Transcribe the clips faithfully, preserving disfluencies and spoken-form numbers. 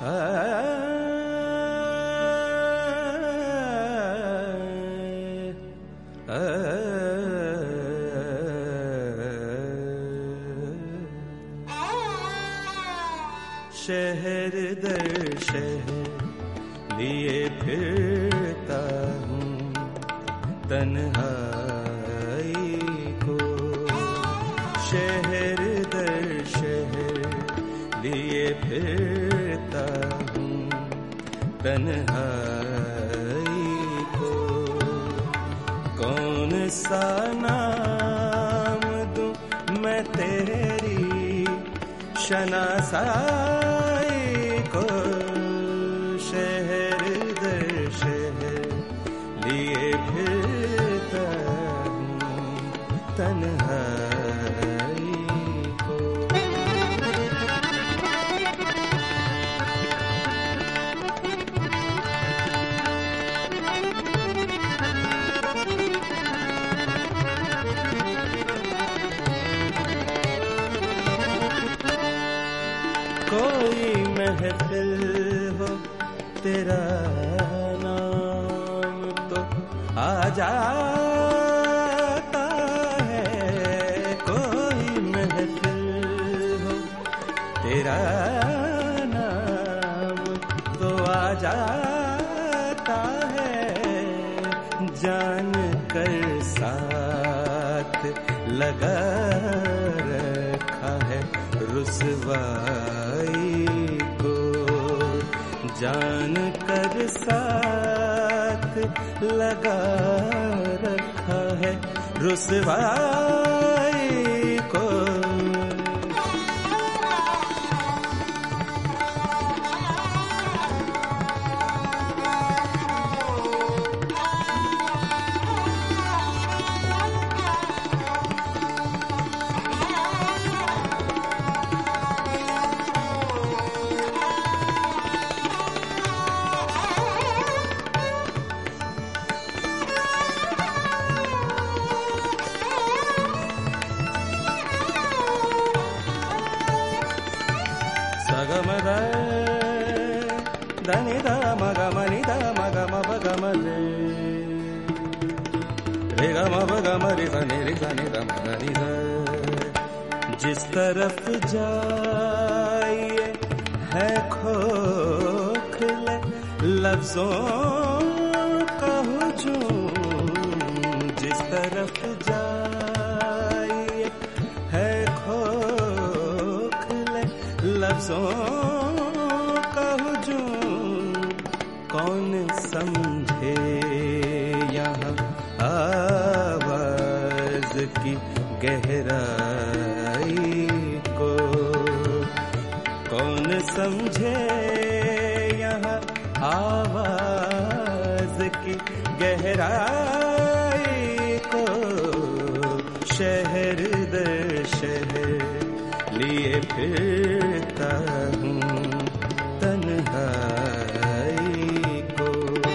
शहर दर शहर लिए फिरता हूँ तन्हाई को, शहर दर शहर लिए फिरता हूँ तन्हाई को। कौन सा नाम दूं मैं तेरी शनासाई को, शहर दर शहर लिए फिरता हूँ तन्हाई को। कोई महफिल हो तेरा नाम तो आ जाता है, कोई महफिल हो तेरा नाम तो आ जाता है। जान कर साथ लगा रखा है रुसवाई को, जान कर साथ लगा रखा है रुसवाई को। Sagamada, danida, magamanida, magamabagamadre, regamabagamarisa, nirisa, nirisa. जिस तरफ जाइए है खोखले लफ्जों का हुजूम, जिस तरफ जाइए है खोखले लफ्जों का हुजूम। कौन समझे यहाँ आवाज की गहराई को, कौन समझे यहाँ आवाज की गहराई को। शहर दर शहर लिए फिरता हूँ तन्हाई को।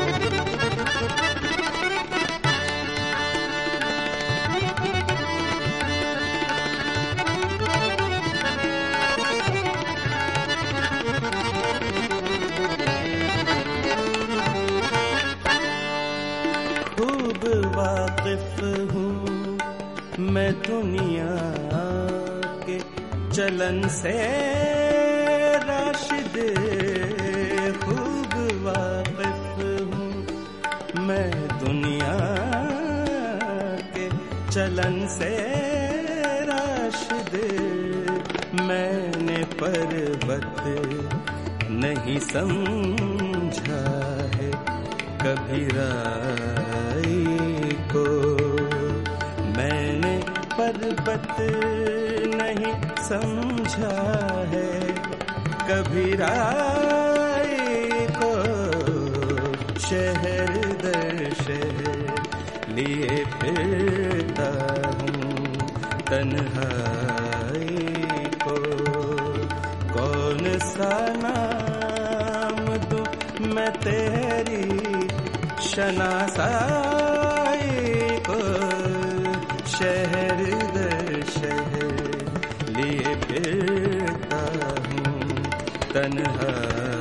खूब वाकिफ हूँ मैं दुनिया के चलन से राशिद, खूब वाकिफ हूँ मैं दुनिया के चलन से राशिद। मैंने पर्वत नहीं समझा है कभी राई को, मैंने पर्वत नहीं समझा है कभी राई को। शहर दर शहर लिए फिरता हूँ तन्हाई को। कौन सा नाम दूं मैं तेरी शनासाई को। शहर दर शहर लिए फिरता हूँ तन्हाई।